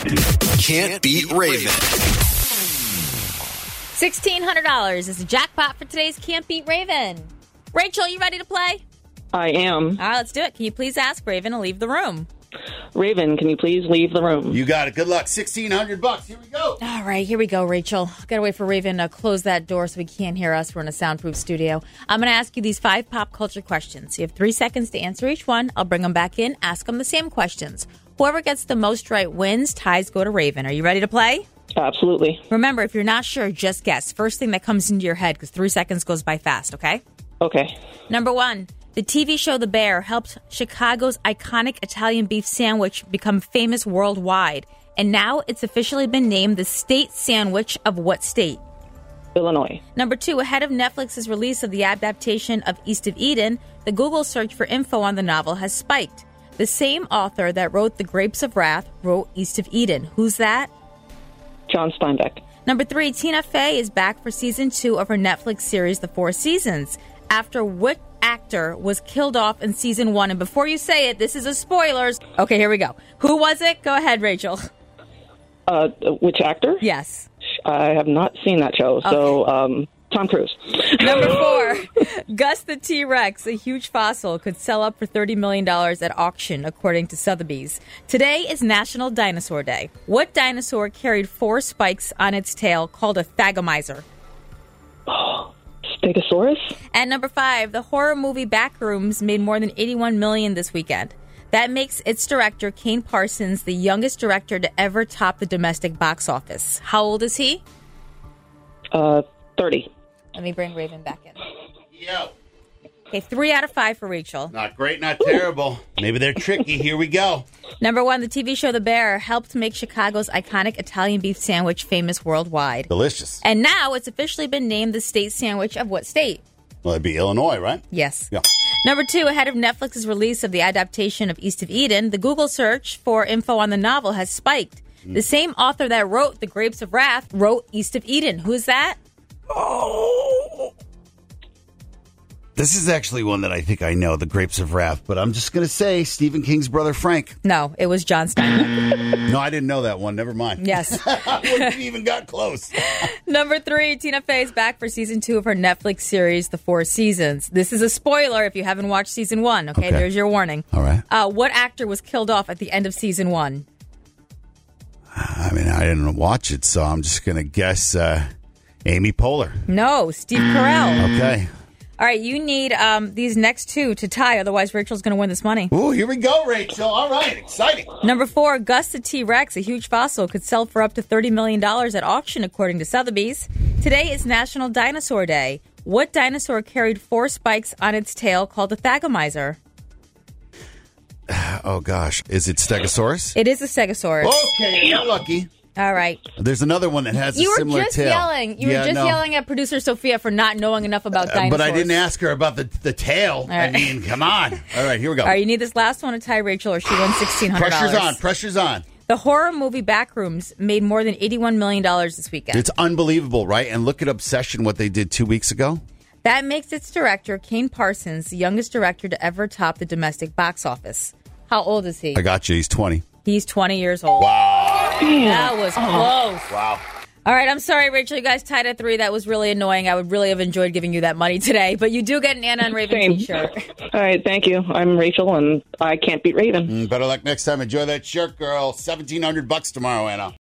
Can't Beat Raven. $1,600 is the jackpot for today's Can't Beat Raven. Rachel, you ready to play? I am. All right, let's do it. Can you please ask Raven to leave the room? Raven, can you please leave the room? You got it. Good luck. $1,600. Here we go. All right, here we go, Rachel. Gotta wait for Raven to close that door so he can't hear us. We're in a soundproof studio. I'm going to ask you these 5 pop culture questions. You have 3 seconds to answer each one. I'll bring them back in, ask them the same questions. Whoever gets the most right wins. Ties go to Raven. Are you ready to play? Absolutely. Remember, if you're not sure, just guess. First thing that comes into your head, because 3 seconds goes by fast, okay? Okay. Number 1. The TV show The Bear helped Chicago's iconic Italian beef sandwich become famous worldwide. And now it's officially been named the state sandwich of what state? Illinois. Number 2, ahead of Netflix's release of the adaptation of East of Eden, the Google search for info on the novel has spiked. The same author that wrote The Grapes of Wrath wrote East of Eden. Who's that? John Steinbeck. Number 3, Tina Fey is back for season 2 of her Netflix series, The Four Seasons, after what actor was killed off in season 1. And before you say it, this is a spoilers. Okay, here we go. Who was it? Go ahead, Rachel. Which actor? Yes. I have not seen that show, so Tom Cruise. Number 4, Gus the T-Rex, a huge fossil, could sell up for $30 million at auction, according to Sotheby's. Today is National Dinosaur Day. What dinosaur carried 4 spikes on its tail called a thagomizer? Stegosaurus? And number 5, the horror movie Backrooms made more than $81 million this weekend. That makes its director, Kane Parsons, the youngest director to ever top the domestic box office. How old is he? 30. Let me bring Raven back in. Yo. Okay, 3 out of 5 for Rachel. Not great, not terrible. Maybe they're tricky. Here we go. Number 1, the TV show The Bear helped make Chicago's iconic Italian beef sandwich famous worldwide. Delicious. And now it's officially been named the state sandwich of what state? Well, it'd be Illinois, right? Yes. Yeah. Number 2, ahead of Netflix's release of the adaptation of East of Eden, the Google search for info on the novel has spiked. The same author that wrote The Grapes of Wrath wrote East of Eden. Who's that? Oh. This is actually one that I think I know, The Grapes of Wrath, but I'm just going to say Stephen King's brother Frank. No, it was John Steinbeck. No, I didn't know that one. Never mind. Yes. I wouldn't have even got close. Number 3, Tina Fey is back for season 2 of her Netflix series, The Four Seasons. This is a spoiler if you haven't watched season 1. Okay, there's your warning. All right. What actor was killed off at the end of season 1? I mean, I didn't watch it, so I'm just going to guess Amy Poehler. No, Steve Carell. Okay. All right, you need these next 2 to tie, otherwise Rachel's going to win this money. Ooh, here we go, Rachel. All right, exciting. Number 4, Gus the T-Rex, a huge fossil, could sell for up to $30 million at auction, according to Sotheby's. Today is National Dinosaur Day. What dinosaur carried 4 spikes on its tail called a thagomizer? Oh, gosh. Is it Stegosaurus? It is a stegosaurus. Okay, you're lucky. All right. There's another one that has a similar tail. You were just yelling at producer Sophia for not knowing enough about dinosaurs. But I didn't ask her about the tail. Right. I mean, come on. All right, here we go. All right, you need this last one to tie Rachel or she wins $1,600. Pressure's on. The horror movie Backrooms made more than $81 million this weekend. It's unbelievable, right? And look at Obsession, what they did 2 weeks ago. That makes its director, Kane Parsons, the youngest director to ever top the domestic box office. How old is he? I got you. He's 20. He's 20 years old. Wow. That was close. Wow. All right, I'm sorry, Rachel. You guys tied at 3. That was really annoying. I would really have enjoyed giving you that money today. But you do get an Anna and Raven t-shirt. All right, thank you. I'm Rachel, and I can't beat Raven. Better luck next time. Enjoy that shirt, girl. $1,700 tomorrow, Anna.